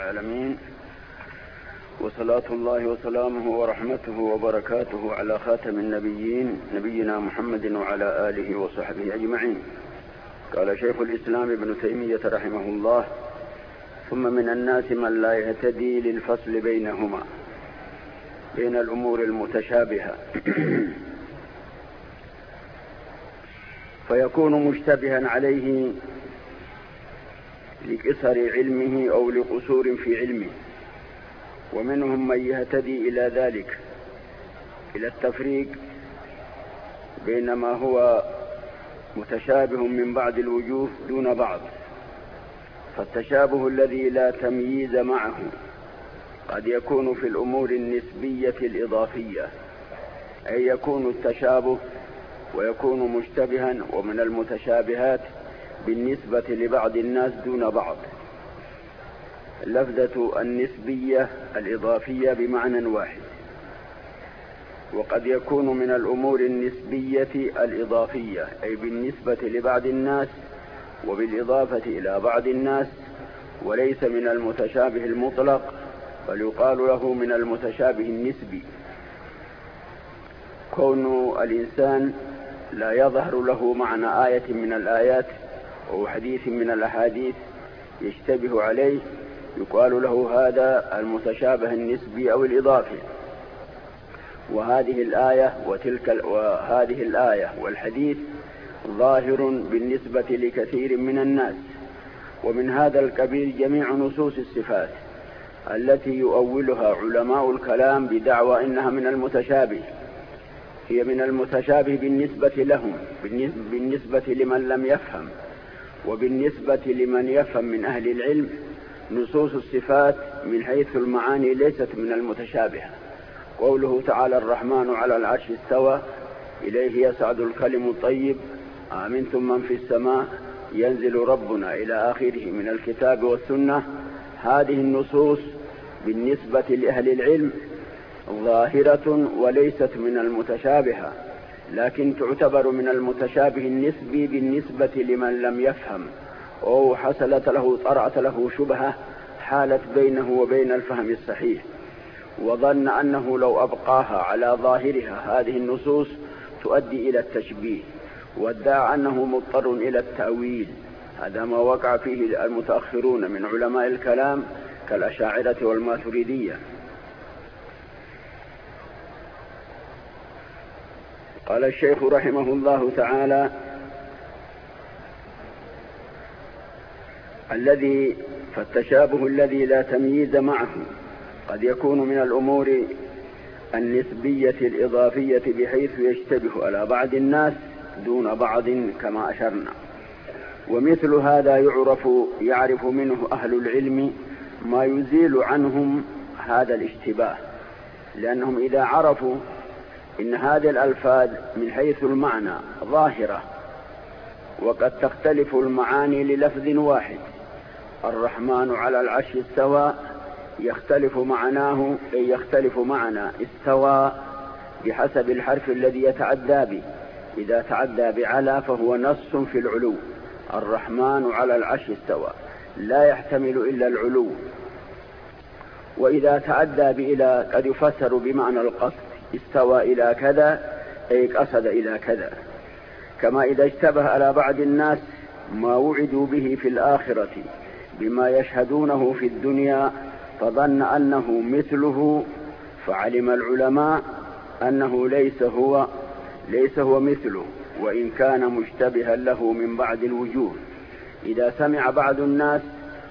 العالمين، وصلاة الله وسلامه ورحمته وبركاته على خاتم النبيين نبينا محمد وعلى آله وصحبه أجمعين. قال شيخ الإسلام ابن تيمية رحمه الله: ثم من الناس من لا يهتدي للفصل بينهما، بين الأمور المتشابهة فيكون مشتبها عليه لقصر علمه أو لقصور في علمه، ومنهم من يهتدي إلى ذلك، إلى التفريق بين ما هو متشابه من بعض الوجوه دون بعض. فالتشابه الذي لا تمييز معه قد يكون في الأمور النسبية الإضافية، أي يكون التشابه ويكون مشتبها ومن المتشابهات بالنسبة لبعض الناس دون بعض. اللفظة النسبية الإضافية بمعنى واحد. وقد يكون من الأمور النسبية الإضافية، أي بالنسبة لبعض الناس وبالإضافة إلى بعض الناس، وليس من المتشابه المطلق، بل يقال له من المتشابه النسبي. كون الإنسان لا يظهر له معنى آية من الآيات أو حديث من الأحاديث يشتبه عليه، يقال له هذا المتشابه النسبي أو الإضافي. وهذه الآية والحديث ظاهر بالنسبة لكثير من الناس. ومن هذا القبيل جميع نصوص الصفات التي يؤولها علماء الكلام بدعوى إنها من المتشابه، هي من المتشابه بالنسبة لهم، بالنسبة لمن لم يفهم. وبالنسبة لمن يفهم من أهل العلم، نصوص الصفات من حيث المعاني ليست من المتشابهة. قوله تعالى: الرحمن على العرش استوى، إليه يصعد الكلم الطيب، آمنتم من في السماء ينزل ربنا، إلى آخره من الكتاب والسنة. هذه النصوص بالنسبة لأهل العلم ظاهرة وليست من المتشابهة، لكن تعتبر من المتشابه النسبي بالنسبة لمن لم يفهم، أو طرأت له شبهة حالت بينه وبين الفهم الصحيح، وظن أنه لو أبقاها على ظاهرها هذه النصوص تؤدي إلى التشبيه، وادعى أنه مضطر إلى التأويل. هذا ما وقع فيه المتأخرون من علماء الكلام كالأشاعرة والماتريدية. قال الشيخ رحمه الله تعالى: فالتشابه الذي لا تمييز معه قد يكون من الأمور النسبية الإضافية، بحيث يشتبه على بعض الناس دون بعض كما أشرنا. ومثل هذا يعرف منه أهل العلم ما يزيل عنهم هذا الاشتباه، لأنهم إذا عرفوا إن هذه الألفاظ من حيث المعنى ظاهرة، وقد تختلف المعاني للفظ واحد. الرحمن على العرش استوى، يختلف معنى استوى بحسب الحرف الذي يتعدى به. إذا تعدى بعلى فهو نص في العلو. الرحمن على العرش استوى لا يحتمل إلا العلو. وإذا تعدى بإلى قد يفسر بمعنى القصد، استوى إلى كذا أي قصد إلى كذا. كما إذا اشتبه على بعض الناس ما وعدوا به في الآخرة بما يشهدونه في الدنيا، فظن أنه مثله، فعلم العلماء أنه ليس هو مثله، وإن كان مشتبها له من بعض الوجوه. إذا سمع بعض الناس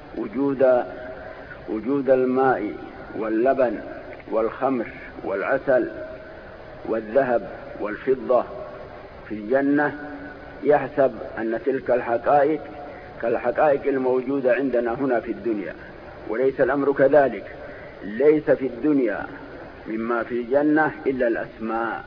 وجود الماء واللبن والخمر والعسل والذهب والفضة في الجنة، يحسب أن تلك الحقائق كالحقائق الموجودة عندنا هنا في الدنيا، وليس الأمر كذلك. ليس في الدنيا مما في الجنة إلا الأسماء،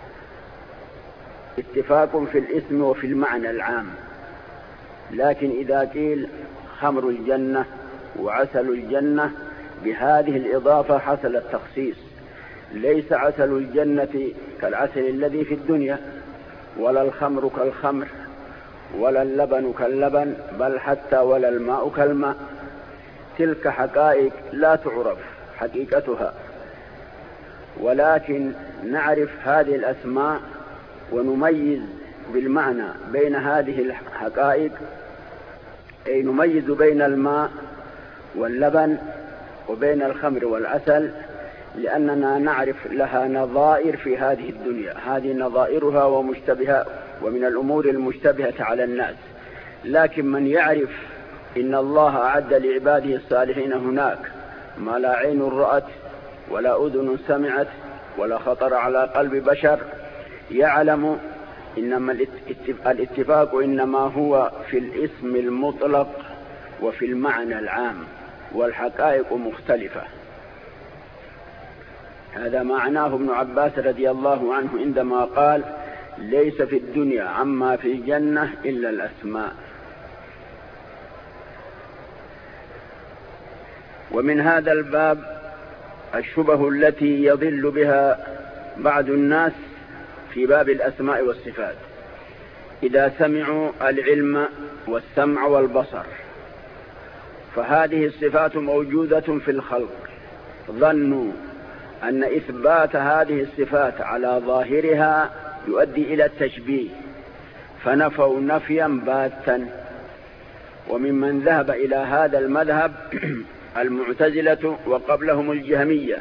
اتفاق في الاسم وفي المعنى العام. لكن إذا قيل خمر الجنة وعسل الجنة، بهذه الإضافة حصل التخصيص. ليس عسل الجنة كالعسل الذي في الدنيا، ولا الخمر كالخمر، ولا اللبن كاللبن، بل حتى ولا الماء كالماء. تلك حقائق لا تعرف حقيقتها، ولكن نعرف هذه الأسماء ونميز بالمعنى بين هذه الحقائق، أي نميز بين الماء واللبن وبين الخمر والعسل، لأننا نعرف لها نظائر في هذه الدنيا، هذه نظائرها ومشتبهة ومن الأمور المشتبهة على الناس. لكن من يعرف إن الله أعد لعباده الصالحين هناك ما لا عين رأت ولا أذن سمعت ولا خطر على قلب بشر، يعلم إنما الاتفاق إنما هو في الاسم المطلق وفي المعنى العام، والحقائق مختلفة. هذا معناه ابن عباس رضي الله عنه عندما قال: ليس في الدنيا عما في الجنة إلا الأسماء. ومن هذا الباب الشبه التي يضل بها بعض الناس في باب الأسماء والصفات، إذا سمعوا العلم والسمع والبصر، فهذه الصفات موجودة في الخلق، ظنوا أن إثبات هذه الصفات على ظاهرها يؤدي إلى التشبيه، فنفوا نفيا باتا. وممن ذهب إلى هذا المذهب المعتزلة وقبلهم الجهمية.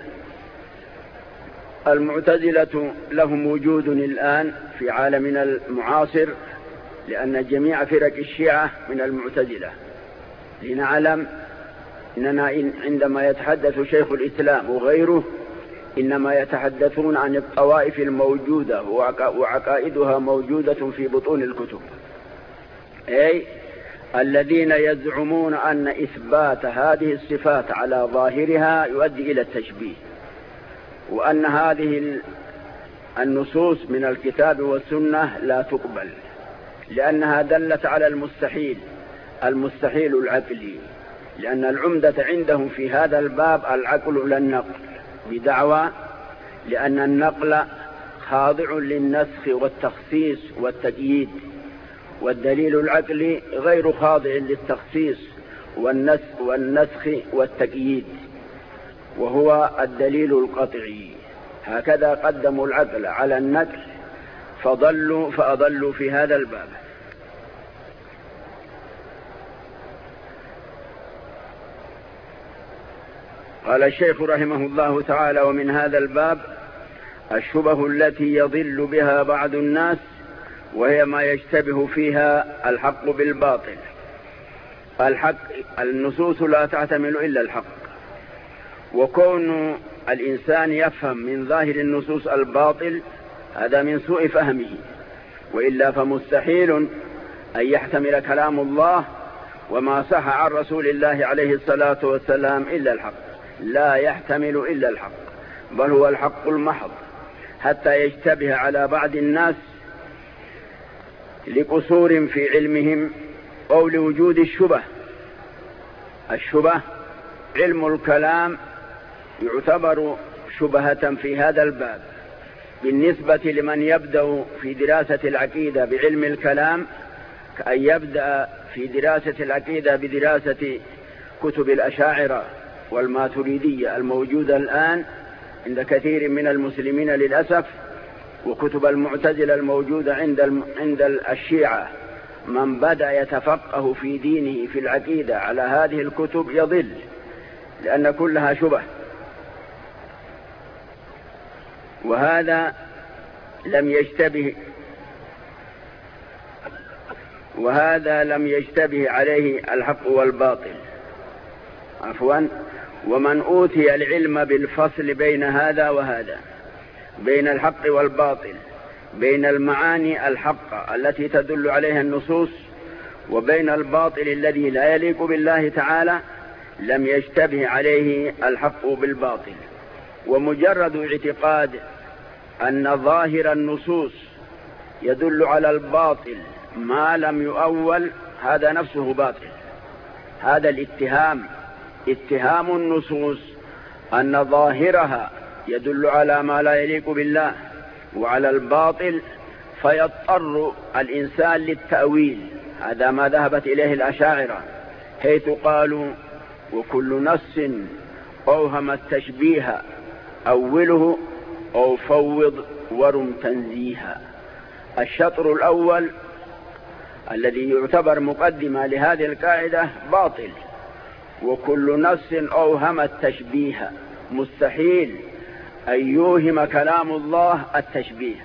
المعتزلة لهم وجود الآن في عالمنا المعاصر، لأن جميع فرق الشيعة من المعتزلة. لنعلم أننا عندما يتحدث شيخ الإسلام وغيره إنما يتحدثون عن الطوائف الموجودة وعقائدها موجودة في بطون الكتب، أي الذين يزعمون أن إثبات هذه الصفات على ظاهرها يؤدي إلى التشبيه، وأن هذه النصوص من الكتاب والسنة لا تقبل، لأنها دلت على المستحيل العقلي، لأن العمدة عندهم في هذا الباب العقل لا النقل، بدعوى لأن النقل خاضع للنسخ والتخصيص والتقييد، والدليل العقلي غير خاضع للتخصيص والنسخ والتقييد، وهو الدليل القطعي. هكذا قدموا العقل على النقل فأضلوا في هذا الباب. قال الشيخ رحمه الله تعالى: ومن هذا الباب الشبه التي يضل بها بعض الناس، وهي ما يشتبه فيها الحق بالباطل. النصوص لا تعتمل إلا الحق، وكون الإنسان يفهم من ظاهر النصوص الباطل هذا من سوء فهمه، وإلا فمستحيل أن يحتمل كلام الله وما صح عن رسول الله عليه الصلاة والسلام إلا الحق، لا يحتمل إلا الحق، بل هو الحق المحض، حتى يشتبه على بعض الناس لقصور في علمهم أو لوجود الشبه. علم الكلام يعتبر شبهة في هذا الباب بالنسبة لمن يبدأ في دراسة العقيدة بعلم الكلام، كأن يبدأ في دراسة العقيدة بدراسة كتب الأشاعرة والماتريدية الموجودة الآن عند كثير من المسلمين للأسف، وكتب المعتزلة الموجودة عند الشيعة. من بدأ يتفقه في دينه في العقيدة على هذه الكتب يضل، لأن كلها شبه، وهذا لم يشتبه عليه الحق والباطل. ومن أوتي العلم بالفصل بين هذا وهذا، بين الحق والباطل، بين المعاني الحقة التي تدل عليها النصوص وبين الباطل الذي لا يليق بالله تعالى، لم يشتبه عليه الحق بالباطل. ومجرد اعتقاد أن ظاهر النصوص يدل على الباطل ما لم يؤول، هذا نفسه باطل. هذا اتهام النصوص أن ظاهرها يدل على ما لا يليق بالله وعلى الباطل، فيضطر الإنسان للتأويل. هذا ما ذهبت إليه الأشاعرة، حيث قالوا وكل نص أوهم التشبيه أوله أو فوض ورم تنزيها. الشطر الأول الذي يعتبر مقدمة لهذه القاعدة باطل. وكل نص أوهم التشبيه، مستحيل أن يوهم كلام الله التشبيه،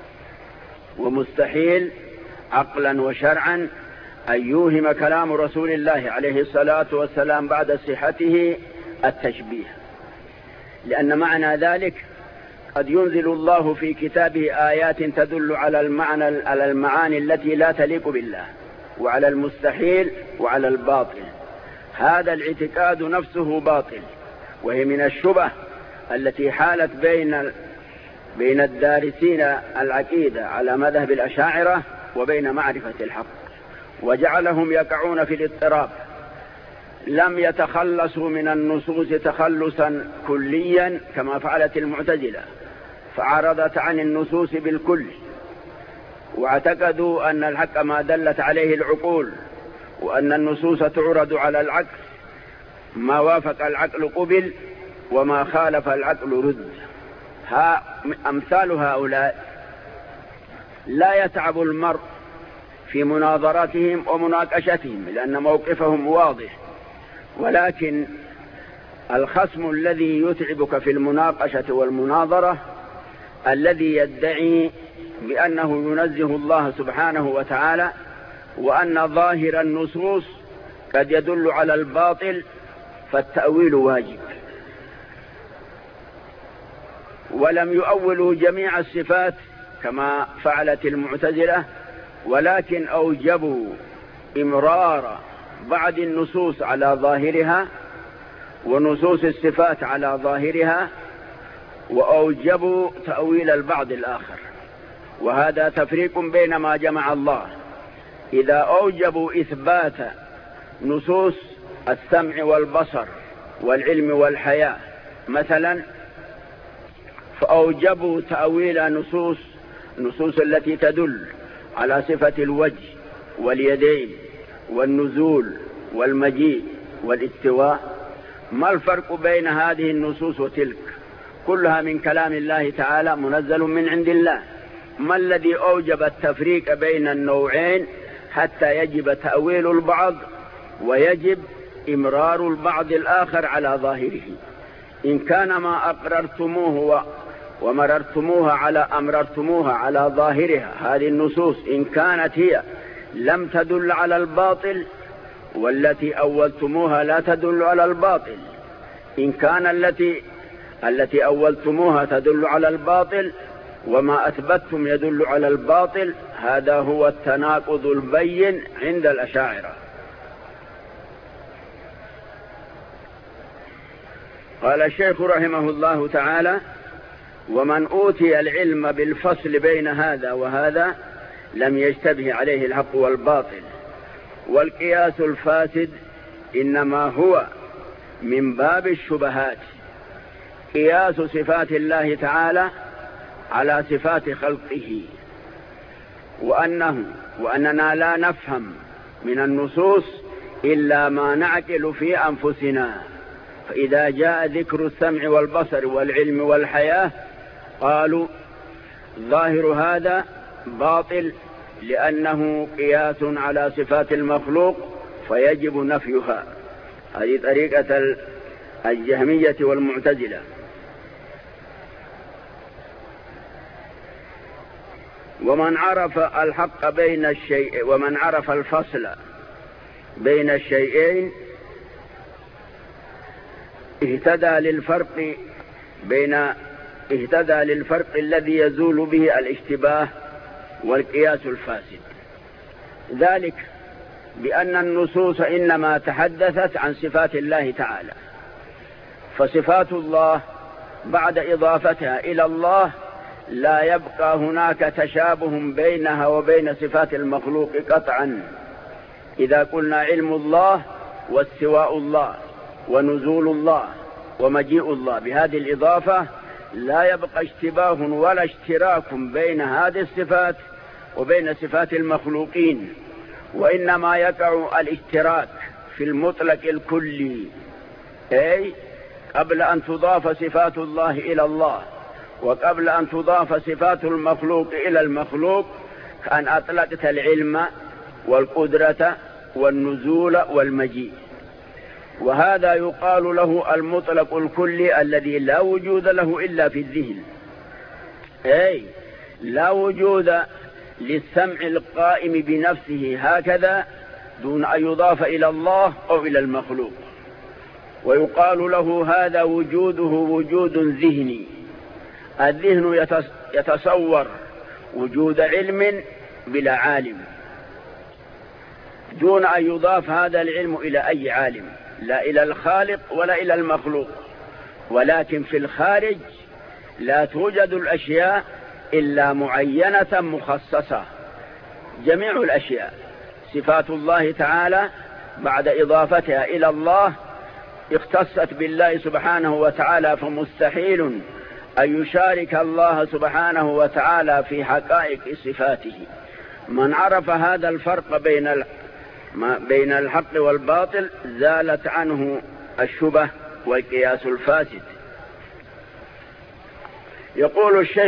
ومستحيل عقلا وشرعا أن يوهم كلام رسول الله عليه الصلاة والسلام بعد صحته التشبيه، لأن معنى ذلك قد ينزل الله في كتابه آيات تدل على المعاني التي لا تليق بالله، وعلى المستحيل وعلى الباطل. هذا الاعتقاد نفسه باطل، وهي من الشبه التي حالت بين الدارسين العقيدة على مذهب الأشاعرة وبين معرفة الحق، وجعلهم يقعون في الاضطراب. لم يتخلصوا من النصوص تخلصا كليا كما فعلت المعتزلة، فعرضت عن النصوص بالكل، واعتقدوا أن الحق ما دلت عليه العقول، وأن النصوص تعرض على العقل، ما وافق العقل قبل وما خالف العقل رد. أمثال هؤلاء لا يتعب المرء في مناظرتهم ومناقشتهم لأن موقفهم واضح، ولكن الخصم الذي يتعبك في المناقشة والمناظرة الذي يدعي بأنه ينزه الله سبحانه وتعالى، وأن ظاهر النصوص قد يدل على الباطل، فالتأويل واجب. ولم يؤولوا جميع الصفات كما فعلت المعتزلة، ولكن أوجبوا إمرار بعض النصوص على ظاهرها ونصوص الصفات على ظاهرها، وأوجبوا تأويل البعض الآخر. وهذا تفريق بين ما جمع الله. إذا أوجبوا إثبات نصوص السمع والبصر والعلم والحياة مثلا، فأوجبوا تأويل نصوص التي تدل على صفة الوجه واليدين والنزول والمجيء والاستواء. ما الفرق بين هذه النصوص وتلك؟ كلها من كلام الله تعالى منزل من عند الله. ما الذي أوجب التفريق بين النوعين حتى يجب تأويل البعض ويجب إمرار البعض الآخر على ظاهره؟ إن كان ما أقررتموه أمررتموها على ظاهرها، هذه النصوص إن كانت هي لم تدل على الباطل، والتي أولتموها لا تدل على الباطل. إن كان التي أولتموها تدل على الباطل وما أثبتتم يدل على الباطل، هذا هو التناقض البين عند الأشاعرة. قال الشيخ رحمه الله تعالى: ومن أوتي العلم بالفصل بين هذا وهذا لم يشتبه عليه الحق والباطل. والقياس الفاسد إنما هو من باب الشبهات، قياس صفات الله تعالى على صفات خلقه، وأننا لا نفهم من النصوص إلا ما نعقل في أنفسنا. فإذا جاء ذكر السمع والبصر والعلم والحياة قالوا ظاهر هذا باطل لأنه قياس على صفات المخلوق فيجب نفيها. هذه طريقة الجهمية والمعتزلة. ومن عرف الحق ومن عرف الفصل بين الشيئين اهتدى للفرق الذي يزول به الاشتباه والقياس الفاسد. ذلك بأن النصوص إنما تحدثت عن صفات الله تعالى، فصفات الله بعد إضافتها إلى الله لا يبقى هناك تشابه بينها وبين صفات المخلوق قطعا. إذا قلنا علم الله واستواء الله ونزول الله ومجيء الله بهذه الإضافة لا يبقى اشتباه ولا اشتراك بين هذه الصفات وبين صفات المخلوقين، وإنما يقع الاشتراك في المطلق الكلي أي قبل أن تضاف صفات الله إلى الله وقبل أن تضاف صفات المخلوق إلى المخلوق كان أطلقت العلم والقدرة والنزول والمجيء، وهذا يقال له المطلق الكلي الذي لا وجود له إلا في الذهن، أي لا وجود للسمع القائم بنفسه هكذا دون أن يضاف إلى الله أو إلى المخلوق، ويقال له هذا وجوده وجود ذهني. الذهن يتصور وجود علم بلا عالم دون أن يضاف هذا العلم إلى أي عالم، لا إلى الخالق ولا إلى المخلوق. ولكن في الخارج لا توجد الأشياء إلا معينة مخصصة. جميع الأشياء صفات الله تعالى بعد إضافتها إلى الله اختصت بالله سبحانه وتعالى، فمستحيل أن يشارك الله سبحانه وتعالى في حقائق صفاته. من عرف هذا الفرق بين الحق والباطل زالت عنه الشبه والقياس الفاسد. يقول الشيخ